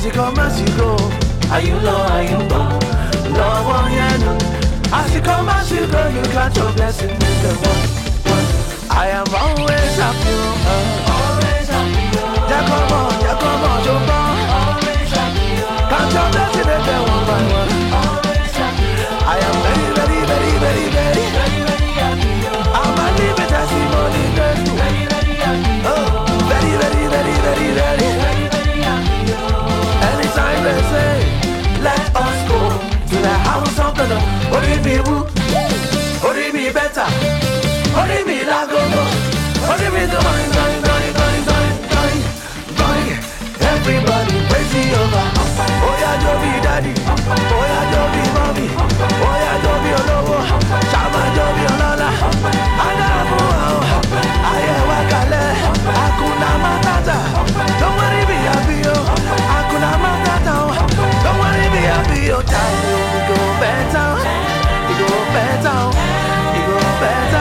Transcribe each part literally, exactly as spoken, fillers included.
she come and she go. Are you low, are you low? Love on you. As she come and she go, you got your blessing in the one. I am always happy. Uh, always happy. Yeah, come on, yeah, come on, jump on. Always happy. Count your blessing in the one by one. Always happy. I am very, very, very, very, very, very, very happy. I'm a living testimony. Very, very happy. Oh, very, very, very, very, very, very, very happy. Anytime they say, let us go to the house of the Lord. What do you mean? What do you mean better? What do you mean I go go? What do you mean the going, going, going, going, going, going, going? Everybody praise Jehovah. Oh yeah, Joby daddy. Oh yeah, Joby mommy. Oh yeah, Joby olowo. Shama Joby olola. Adamu ao. Aye wakale. Akuna matata. Don't worry be happy yo. Akuna matata. Don't worry be happy yo. Time we go better. We go better. We go better.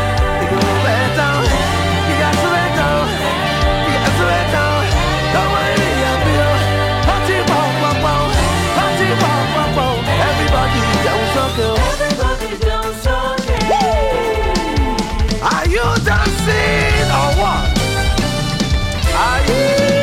Everybody down so good. Are you dancing or what? Are you?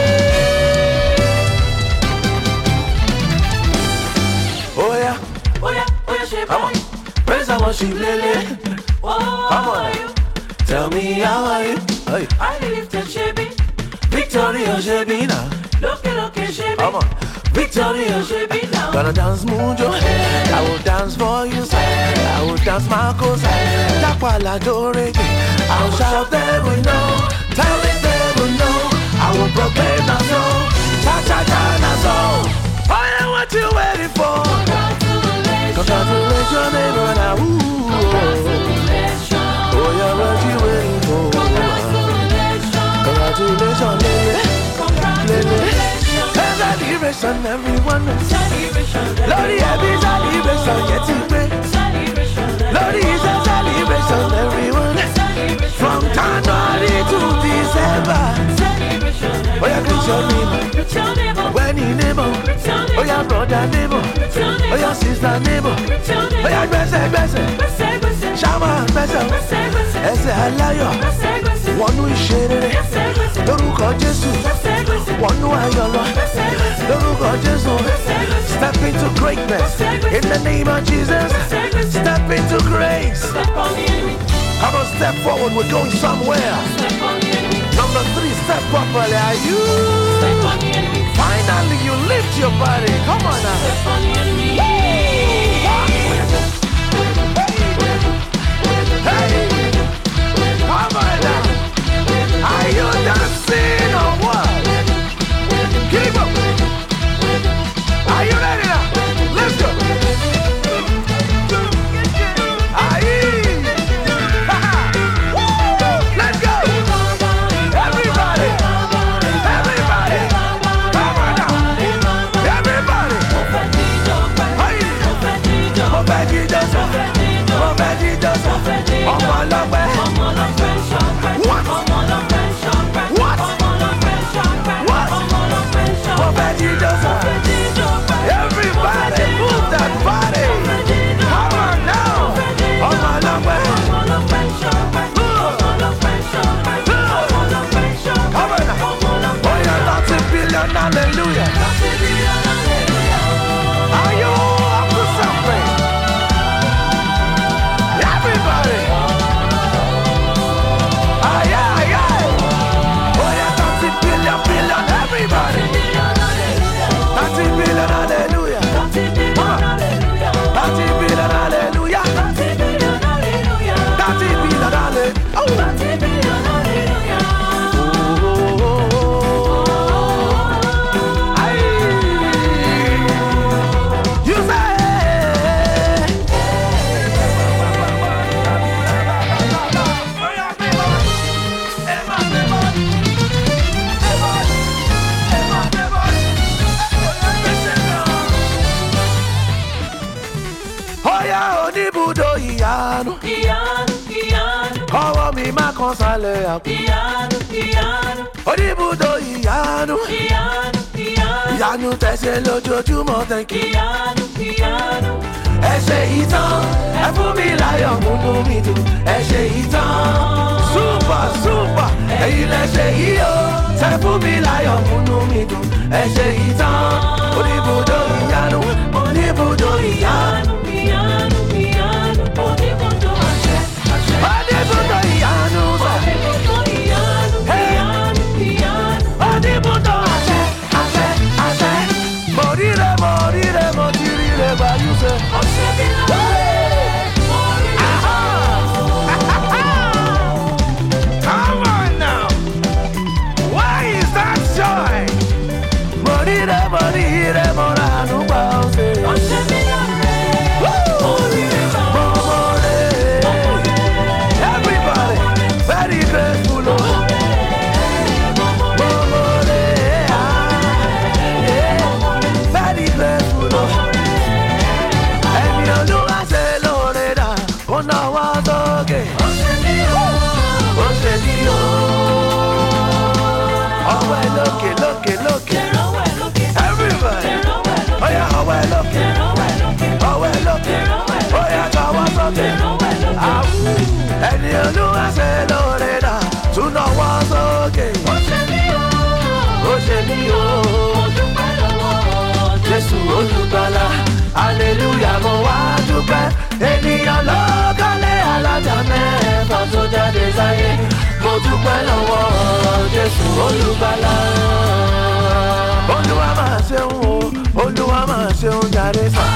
Oh yeah, oh yeah, oh yeah, shape. Come on, praise the worship, Lily. Oh, come on, tell me how are you? Hey. I live to Shebi, Victoria Shebi now. Look at look at Shebi. Come on. Victoria, Shebi now. Gonna dance Mujo, I will dance for you, I will dance Marcos, Takwala Doregi. I will shout them we know, tell it them we know. I will proclaim that song, cha cha cha na song. I am what you waiting for. Congratulations, congratulations, neighbor now. Congratulations, oh yeah, what you waiting for? Congratulations, congratulations, congratulations. Celebration, everyone. Celebration, Lord, happy celebration, getting great. Celebration, Lord, is a celebration, everyone. From January to December. Celebration, oh yeah, greet your neighbor. When you neighbor, oh yeah, brother neighbor, oh yeah, sister neighbor, oh yeah, blessed, blessed, Shama, blessed, Ese Alayo, one who is shaded, Loruko Jesu, one who I love. Step into greatness in the name of Jesus. Step into grace. Come on, step forward. We're going somewhere. Number three, step properly. Are you? Finally, you lift your body. Come on now. Hey, come on now. Are you dancing or what? Keep up. Are you ready now? Let's go. Aye. Let's go. Everybody. Everybody. Come on now. Everybody. Aye. Obedi Joseph. Obedi Joseph. Ọmọ lọ́pẹ́. What? What? What? Obedi Joseph. Everybody move that body. Come on now. Ọmọ lọ́pẹ́. Come on now. Oh yeah, that's a billion, hallelujah. Are you up to something? Everybody. Aye, aye, aye. Oh yeah, that's a billion, billion, everybody. That's a billion, hallelujah. That's a billion, hallelujah. That's a billion, hallelujah. That's a billion, hallelujah. Oh, that's a billion, hallelujah. Oh, oh, oh, oh. Aye. You say. Oníbùdó ìyanu, ìyanu, ìyanu. Ọwọ́ mi máa kan sálẹ̀ àpò. Ìyanu, ìyanu. Oníbùdó ìyanu, ìyanu, ìyanu. ìyanu tẹ̀sẹ̀ lójoojúmọ́ thank you. ìyanu ìyanu. ẹ ṣe ìtàn ẹ fún mi láyọ̀ múnú mi dùn ẹ ṣe ìtàn. super super ẹ̀yin lẹ ṣe yìí o tẹ fún mi láyọ̀ múnú mi dùn ẹ ṣe ìtàn. oníbùdó ìyanu oníbùdó ìyanu. ìyanu ìyanu oníbùdó àṣẹ àṣẹ. oníbùdó ìyanu sẹ. oníbùdó ìyanu ìyanu ìyanu. oníbùdó àṣẹ àṣẹ àṣẹ. mo rí rẹ mo rí rẹ mo ti rí rẹ báyìí sẹ. ọ̀sẹ̀ bí lọ́wọ́ mo rí rẹ. Come on now. Why is that joy? Mo rí rẹ mo rí rẹ mo rà nù gbà ọ̀sẹ̀. ọ̀sẹ̀ bí lọ́wọ́ mo rí rẹ. Mo mo rẹ. Everybody very grateful o. Mo mo rẹ. Very grateful o. Ẹni Olúwa ṣe lóore dà kó náwó sókè. Ó ṣe ní o. Ọwọ́ ẹ lókè lókè lókè. Everybody. Ó yá ọwọ́ ẹ lókè. Ọwọ́ ẹ lókè. Ó yá tọwọ́ sókè. Àwù. Ẹni Olúwa ṣe lóore dà tún náwó sókè. Ó ṣe ní o. Jésù olùgbàlà, hallelujah mo wá dúpẹ́. Ènìyàn ló kọ́lé alájà mẹ́fà tó jáde sáyé. Mo dúpẹ́ lọ́wọ́ Jésù olùgbàlà. Olúwa máa ṣeun o, Olúwa máa ṣeun jáde sá.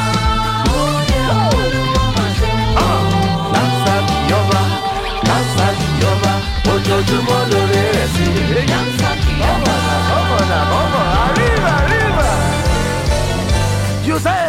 Dáńsá kìyọ́ba, dáńsá kìyọ́ba, ojoojúmọ́ lórí rẹ̀ sí i. Dáńsá kìyọ́ba, ọmọ náà ọmọ àríwá àríwá. You say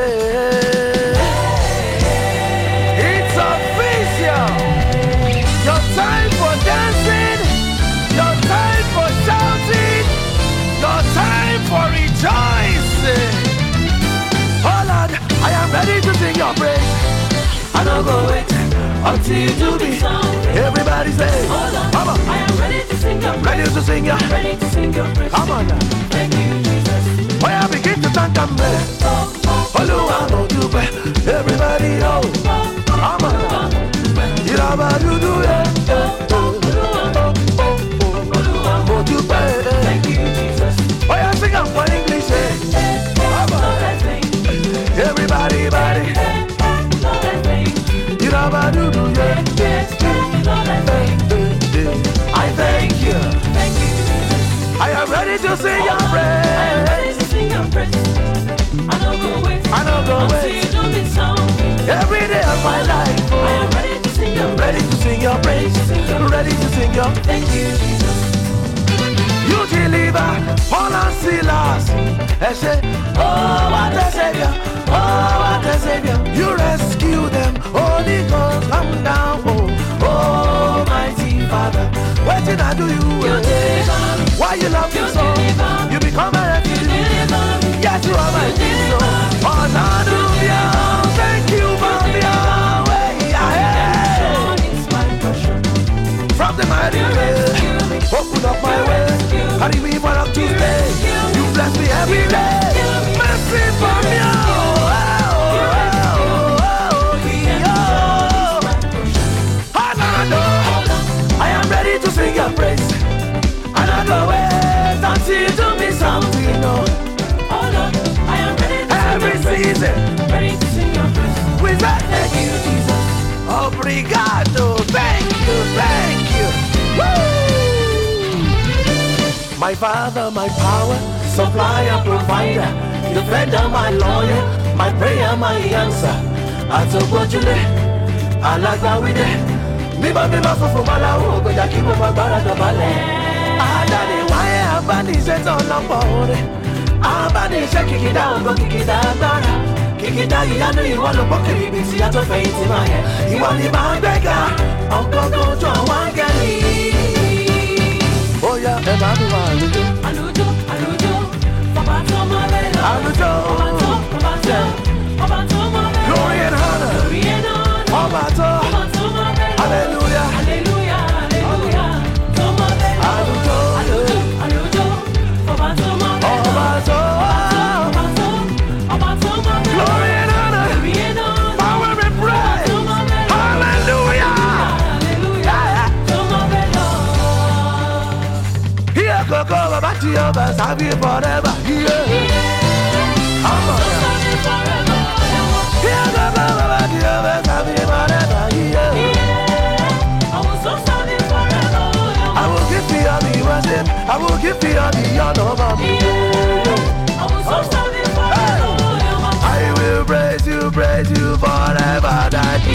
it's official. Your time for dancing, your time for shouting, your time for rejoicing. Oh Lord, I am ready to sing your praise. I don't go wait until you do me. Everybody say, come on. I am ready to sing your praise. Ready to sing your, Ready to sing your praise. come on now. Thank you, Jesus. Why I begin to thank them, man. Olúwa mo dúpẹ́, everybody know. Come on now. Ìrọ̀bà dúdú yẹ. Mo dúpẹ́. Thank you, Jesus. Why I sing am for English, eh? Come on. Lord, I thank you. Everybody, body. Lord, I thank you. Ìrọ̀bà dúdú yẹ. Yes, Lord, I thank you. I thank you. Thank you, Jesus. I am ready to sing your I am praise. ready to sing your praise. I don't go wait. I don't go until wait. you do me something. Every day of my life. I am ready to sing your praise. Ready to sing your praise. Ready to sing your. Thank you, Jesus. You deliver Paul and Silas. I say, oh, what a savior. Oh, what a savior. You rescue them. Holy Ghost, come down. Oh, oh, mighty Father. What did I do you? You deliver. Why you love me You so? deliver. You become a You refugee. deliver. Yes, you are my You Jesus. deliver. Oh, hallelujah. Thank you, Mafia. Way ahead. Lord, it's my portion. From the mighty way. Open up my way. Carry me for up to stay. You bless me every day. Mercy from you. Oh, oh, oh, oh, yeah. Another. I am ready to sing your praise. Another way. Until you do me something. Oh, Oh Lord, I am ready to sing every your praise. season. Ready to sing your praise. With that. Thank you, Jesus. Obrigado. Thank you. Thank you. Woo! My father, my power, supplier, provider, defender, my lawyer, my prayer, my answer. Atogojule, alagbawide, bíbá bíbá funfun malawo, ògbèjà kí mo máa gbára dọ̀bálẹ̀. Àdáni wáyé abániṣẹ́ tó lọ́pọ̀ oore, abániṣẹ́ kìkìdá ògo kìkìdá agbára, kìkìdá ìyanu ìwọ ló bọ́ kiri ibi tí a tó fẹ̀yìntì máa yẹ. Ìwọ ni máa gbẹ́gà, ọ̀gọ́gọ́ ojú àwọn áńgẹ́lì. Ó yá ẹ bá mi wá àlùjọ. Àlùjọ, àlùjọ, bàbá tó mọ bẹ́ẹ̀ lọ. Àlùjọ. Ọba tó, ọba tó, ọba tó mọ bẹ́ẹ̀ lọ. Glory and honor. Glory and honor. Ọba tó. Ọba tó mọ bẹ́ẹ̀ lọ. Hallelujah. Hallelujah, hallelujah. Tó mọ bẹ́ẹ̀ lọ. Àlùjọ. Àlùjọ, àlùjọ, bàbá tó mọ bẹ́ẹ̀ lọ. Ọba tó. happy forever. Yeah. I'm so happy forever. Yeah, happy forever. Yeah. I was so happy forever. I will give you all the worship. I will give you all the honor, mommy. I was so happy forever. I will praise you, praise you forever, daddy.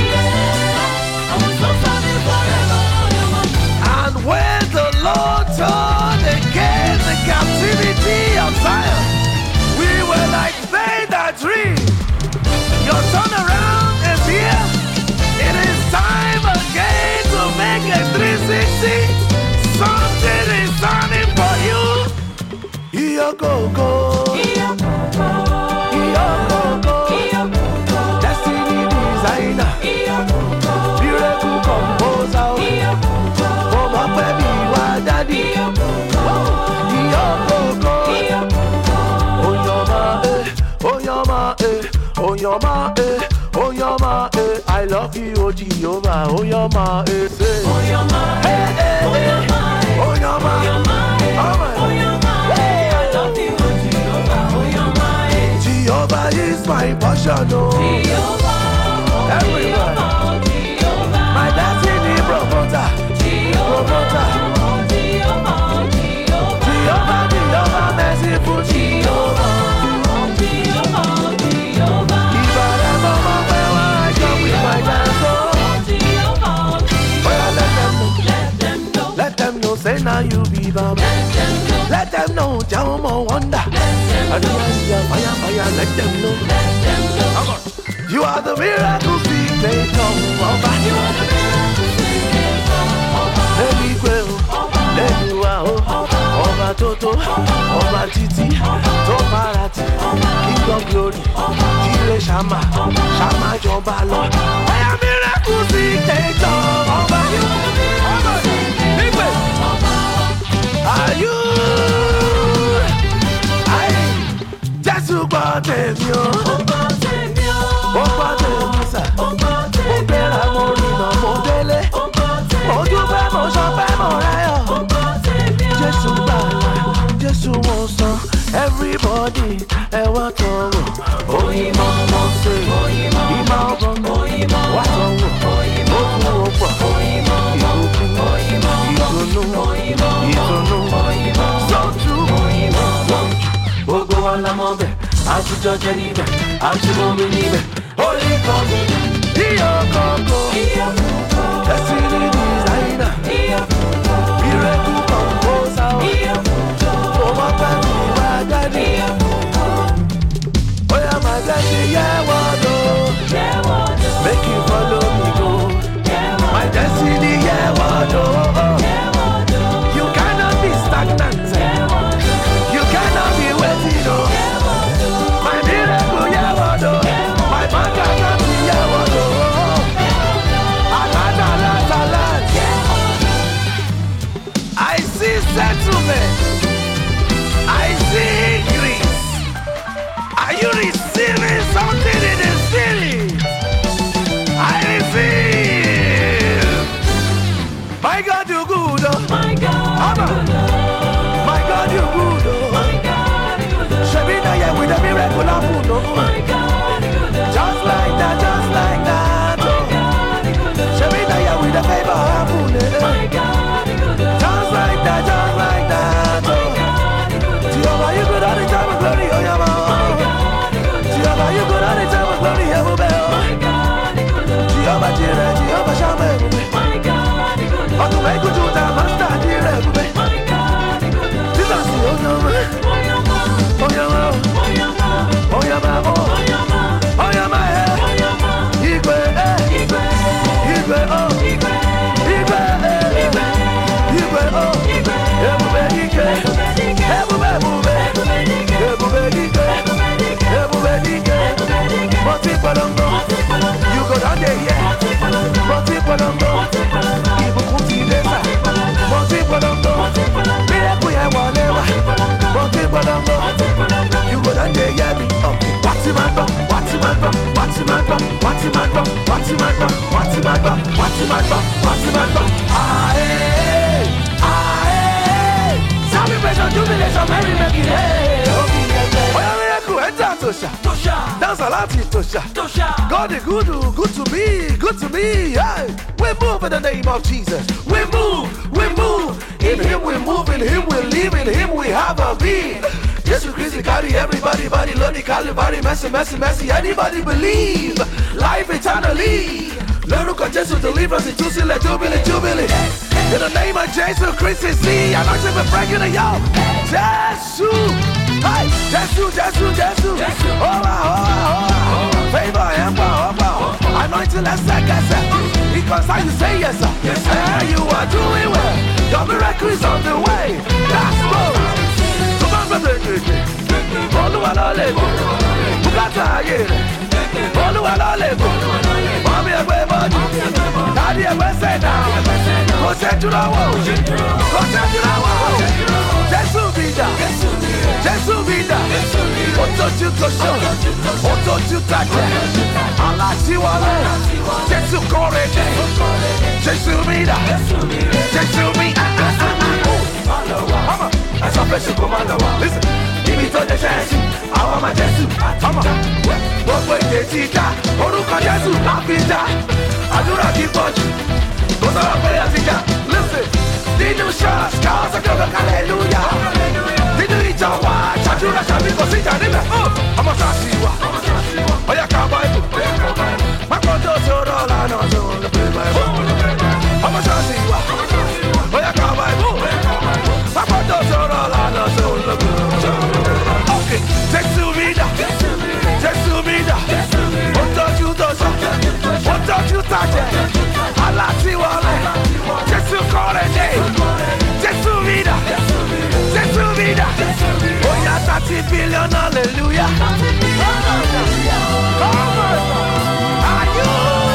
I was so happy forever. And when the Lord turned again the captivity of Zion, we were like they that dream. Your turnaround is here. It is time again to make a three sixty. Something is turning for you. Iyo go-go. Iyo go-go. Iyo go-go. Iyo go-go. Destiny designer. Iyo go-go. Miracle composer. Iyo go-go. Oh, my baby, why daddy? Iyo go-go. Iyo go-go. Iyo go-go. Oh, yama, eh. Oh, yama, eh. Oh, yama, eh. Oh, yama, eh. I love you, oh, Jehovah. Oh, yama, eh. Say. Oh, yama, eh. Eh, oh, yama, eh. Oh, yama, oh, yama, eh. Oh, my. Oh, yama, eh. I love you, oh, Jehovah. Oh, yama, eh. Jehovah is my portion, oh. Jehovah, everywhere. Jehovah, my destiny promoter. Jehovah, promoter. Jehovah, Jehovah, Jehovah, Jehovah, merciful Jehovah. Jehovah, Jehovah. If I ever walk where I come with my dance, oh. Jehovah, well, let them know. Let them know. Let them know. Say now you be Baba. Let them know. Let them know. Jamo wonder. I do see a fire, fire. Let them know. Let them know. You are the miracle creator, Baba. You are the miracle creator, Baba. Let me go. Let me go. Oba Toto, Oba Titi, Toparati, King of Glory, Jire Shama, Shama Jobalo. I am miracle creator, Baba. You are the miracle creator, Baba. Are you? I just got them, yo. Oba them, sir. Oba them, Morina, Modele. Odupe, Moshape, Morayo. Jesus Bala, Jesus Wonson. Everybody, ewa towo. Oyimo, Monse. Ima Obongo. Watongo. Otu Opa. Ibuku. Itonu. Itonu. So true. Ogo Alamobe. Atujo Jeribe. Atubomi Nibe. Holy God. Iyo Koko. Destiny designer. Miracle composer. Oh, my family, my daddy. Oh, yeah, my daddy, yeah, what do? Make you follow me, go. My destiny, yeah, what do? You cannot be stagnant. You cannot be waiting, oh. My miracle, yeah, what do? My bank account, yeah, what do? I see settlement. I see increase. Are you receiving something in the city? I receive. My God, you good. Oh. My God, you good. My God, you good. Oh. My God, you good. Shabina, yeah, with a miracle happen. Oh. My God, you good. Just like that, just like that. Oh. My God, you good. Shabina, yeah, with a favor happen. My God, you good. Just like that, just like that. Oh. Jehovah, you good all the time with glory, oh yeah, man. Jehovah, you good all the time with glory, yeah, oh, Jehovah, Jireh, Jehovah, Shammah, oh, to make good to the master, Jireh, Jesus, oh yeah, oh yeah, oh yeah, oh yeah, oh yeah, my head, Igwe, Igwe, Igwe, oh, Igwe, Igwe, Igwe, oh, Igwe, Igwe, you go down there, yeah. Multi-polongo, Ibukun Tidesa. Multi-polongo, Miracle ya walewa. Multi-polongo, you go down there, yeah. What's in my bum? What's in my bum? What's in my bum? What's in my bum? What's in my bum? What's in my bum? What's in my bum? What's in my bum? Aye, aye. Celebration, jubilation, merry, merry. Dance a lot Tosha. God is good, good to me, good to me. Hey, we move in the name of Jesus. We move, we move. In Him we move, in Him we live, in Him we have a being. Jesus Christ carry everybody, body, Lord, Calvary, messy, messy, messy. Anybody believe life eternally? Lórúkọ Jésù deliverance, ìtúsílẹ̀, jubilee, jubilee. In the name of Jesus Christ, see, I know you've been breaking it, yo. Jesus, hey, Jesus, Jesus, Jesus. Oh, oh, oh, oh. Favor and power, power. Anointing, let's say, let's say. Because how you say yes, sir. Yes, sir. And you are doing well. Your miracle is on the way. That's good. Come on, brother. Olúwa ló lè bò. Bùkátà ayé rẹ̀. Olúwa ló lè bò. Mọ́mí ẹgbẹ́ bọ́ọ̀dù. Dádì ẹgbẹ́ sẹ́dá. Kò ṣẹ́jú lọ́wọ́. Kò ṣẹ́jú lọ́wọ́. Jésù bí dà. Jésù bí dà. Ó tójú tó ṣó. Ó tójú tàjẹ́. Aláṣíwọlé. Jésù kórè dé. Jésù bí dà. Jésù bí dà. Essa festa comanda wa. Listen. Ibi tó jẹ́ Jésù. Àwọn ọmọ Jésù. Gbogbo èdè ti dá. Orúkọ Jésù la fi dá. Àdúrà kì í pọ̀jù. Kò sọ̀rọ̀ pé a ti jà. Listen. Nínú ṣọ́ọ̀ṣì káwọn sọ pé ó fẹ́ hallelujah. Nínú ìjọ wa ṣàdúrà ṣàbí kò sí ìjà níbẹ̀. Ọmọ ṣáàṣì wa. Ọ̀yà ká Báíbù. Mákò tó sọ̀rọ̀ lánàá tó ń pè Báíbù. Ọmọ ṣáàṣì wa. Ọ̀yà ká Báíbù. Mákò tó sọ̀rọ̀ lánàá tó ń pè Báíbù. Okay, Jésù mi dà. Jésù mi dà. Ó tọ́jú tó sọ. Ó tọ́jú tàjẹ́. Aláṣíwọlé. Jésù kọ́rẹ́ dé. Jésù mi dà. Jésù mi dà. Ó yá thirty billion hallelujah. Come on. Are you?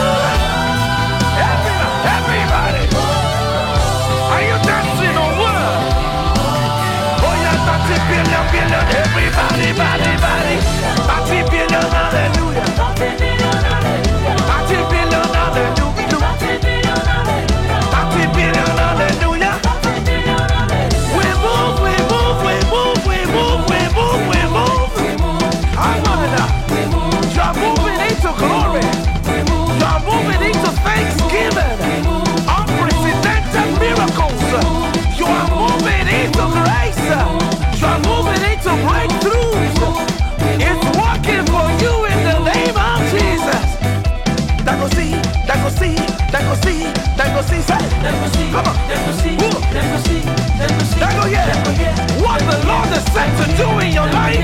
Everybody. Are you dancing or what? Oh yeah, thirty billion, billion. Everybody, body, body. thirty billion hallelujah. thirty billion hallelujah. thirty billion hallelujah. thirty billion hallelujah. We move, we move, we move, we move, we move, we move. I'm on now. You are moving into glory. You are moving into thanksgiving. Unprecedented miracles. You are moving into grace. You are moving into breakthroughs. It's working for you in the name of Jesus. That go see, that go see, that go see, that go see, say. Come on. That go see, that go see, that go see. That go yeah. What the Lord is set to do in your life.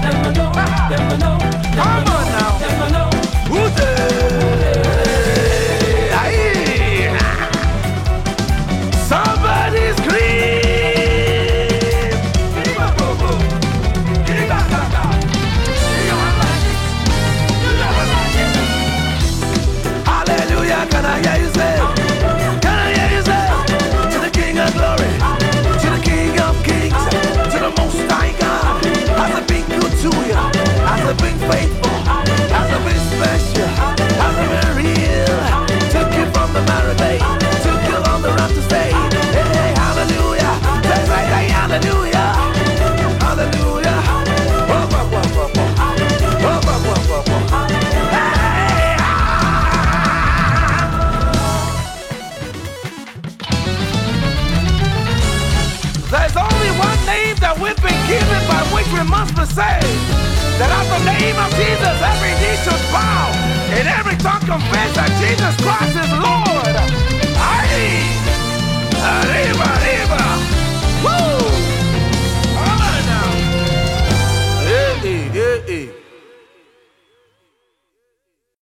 Come on now. Who's somebody scream. Hallelujah, can I hear you say? Can I hear you say? To the King of Glory, to the King of Kings, to the Most High God. Has it been good to you? Has it been faithful? Has it been special? Has it been real? Took you from the Maribay, took you on the round to stay. Hey, hey, hallelujah. Say, say, say, hallelujah. Hallelujah. Whoa, whoa, whoa, whoa, whoa. Whoa, whoa, whoa, whoa, whoa. Hey, ah. There's only one name that we've been given by which we must be saved. That at the name of Jesus, every knee should bow and every tongue confess that Jesus Christ is Lord.